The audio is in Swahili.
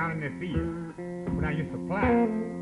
down in the field when I used to plant.